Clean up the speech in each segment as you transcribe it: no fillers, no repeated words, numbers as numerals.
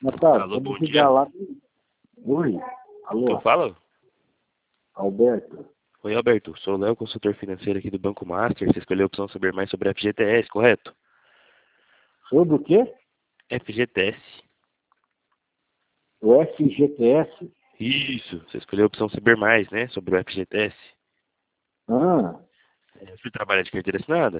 Notado, Alô, vamos bom ligar dia. lá. Oi, Que eu alô, falo? Alberto. Oi, Alberto. Sou o Léo, consultor financeiro aqui do Banco Master. Você escolheu a opção saber mais sobre a FGTS, correto? Sobre o quê? FGTS. O FGTS? Isso. Você escolheu a opção saber mais, né? Sobre o FGTS. Ah, Você trabalha de carteira assinada?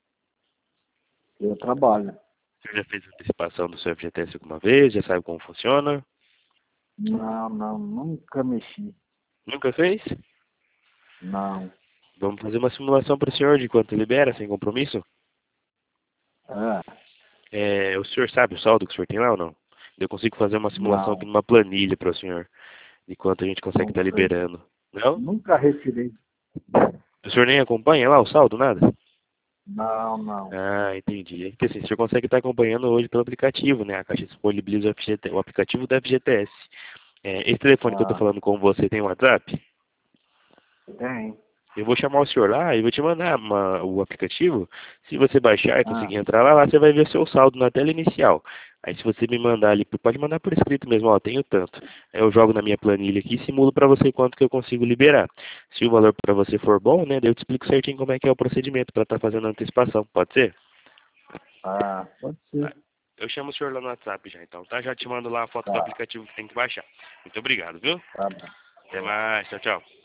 eu trabalho. Você já fez antecipação do seu FGTS alguma vez? Já sabe como funciona? Não, nunca mexi. Nunca fez? Não. Vamos fazer uma simulação para o senhor de quanto libera, sem compromisso? Ah, O senhor sabe o saldo que o senhor tem lá ou não? Eu consigo fazer uma simulação aqui não, numa planilha para o senhor, de quanto a gente consegue não estar sei. liberando. Não? Nunca retirei. O senhor nem acompanha lá o saldo, nada? Não. Ah, entendi. É que assim, o senhor consegue estar acompanhando hoje pelo aplicativo, né? A Caixa disponibiliza o aplicativo da FGTS. Esse telefone que eu tô Ah, falando com você tem WhatsApp? tem. Eu vou chamar o senhor lá e vou te mandar o aplicativo. Se você baixar e Ah, conseguir entrar lá, você vai ver seu saldo na tela inicial. Aí se você me mandar ali, pode mandar por escrito mesmo, ó, tenho tanto. Aí eu jogo na minha planilha aqui e simulo para você quanto que eu consigo liberar. Se o valor para você for bom, né, daí eu te explico certinho como é que é o procedimento para estar fazendo a antecipação. Pode ser? pode Tá. ser. Eu chamo o senhor lá no WhatsApp já, então, tá? Já te mando lá a foto do Tá, aplicativo que tem que baixar. Muito obrigado, viu? tá bom. Até mais. Tchau, tchau.